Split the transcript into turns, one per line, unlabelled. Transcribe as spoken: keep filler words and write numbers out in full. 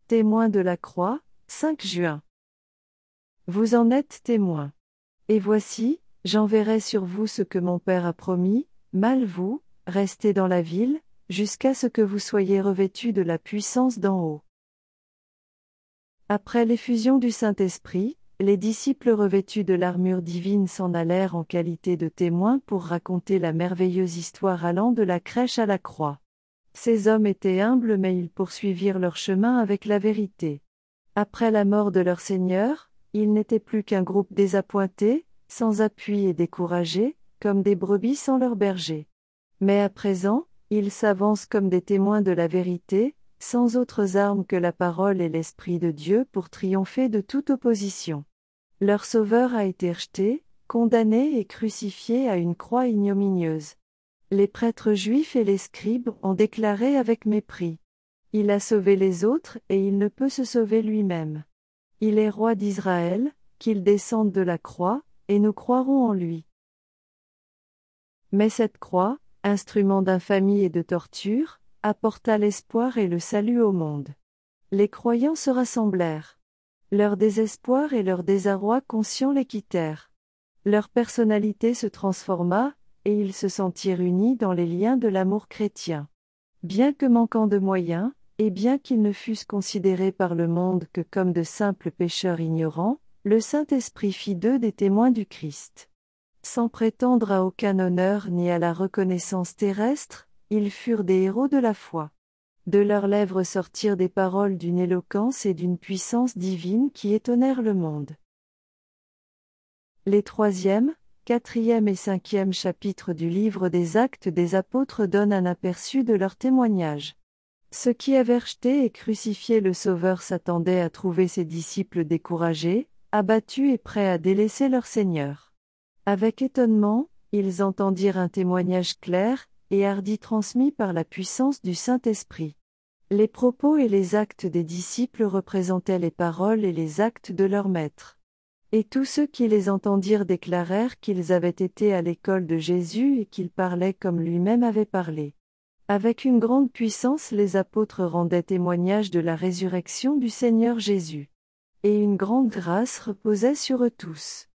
témoin de la croix, cinq juin. Vous en êtes témoin. Et voici, j'enverrai sur vous ce que mon Père a promis, mal vous, restez dans la ville, jusqu'à ce que vous soyez revêtus de la puissance d'en haut. Après l'effusion du Saint-Esprit, les disciples revêtus de l'armure divine s'en allèrent en qualité de témoins pour raconter la merveilleuse histoire allant de la crèche à la croix. Ces hommes étaient humbles mais ils poursuivirent leur chemin avec la vérité. Après la mort de leur Seigneur, ils n'étaient plus qu'un groupe désappointé, sans appui et découragé, comme des brebis sans leur berger. Mais à présent, ils s'avancent comme des témoins de la vérité, sans autres armes que la parole et l'Esprit de Dieu pour triompher de toute opposition. Leur Sauveur a été rejeté, condamné et crucifié à une croix ignominieuse. Les prêtres juifs et les scribes ont déclaré avec mépris. Il a sauvé les autres et il ne peut se sauver lui-même. Il est roi d'Israël, qu'il descende de la croix, et nous croirons en lui. Mais cette croix, instrument d'infamie et de torture, apporta l'espoir et le salut au monde. Les croyants se rassemblèrent. Leur désespoir et leur désarroi conscient les quittèrent. Leur personnalité se transforma, et ils se sentirent unis dans les liens de l'amour chrétien. Bien que manquant de moyens, et bien qu'ils ne fussent considérés par le monde que comme de simples pécheurs ignorants, le Saint-Esprit fit d'eux des témoins du Christ. Sans prétendre à aucun honneur ni à la reconnaissance terrestre, ils furent des héros de la foi. De leurs lèvres sortirent des paroles d'une éloquence et d'une puissance divine qui étonnèrent le monde. Les troisième, quatrième et cinquième chapitres du livre des Actes des Apôtres donnent un aperçu de leur témoignage. Ceux qui avaient rejeté et crucifié le Sauveur s'attendaient à trouver ses disciples découragés, abattus et prêts à délaisser leur Seigneur. Avec étonnement, ils entendirent un témoignage clair et hardi transmis par la puissance du Saint-Esprit. Les propos et les actes des disciples représentaient les paroles et les actes de leur Maître. Et tous ceux qui les entendirent déclarèrent qu'ils avaient été à l'école de Jésus et qu'il parlait comme lui-même avait parlé. Avec une grande puissance les apôtres rendaient témoignage de la résurrection du Seigneur Jésus. Et une grande grâce reposait sur eux tous.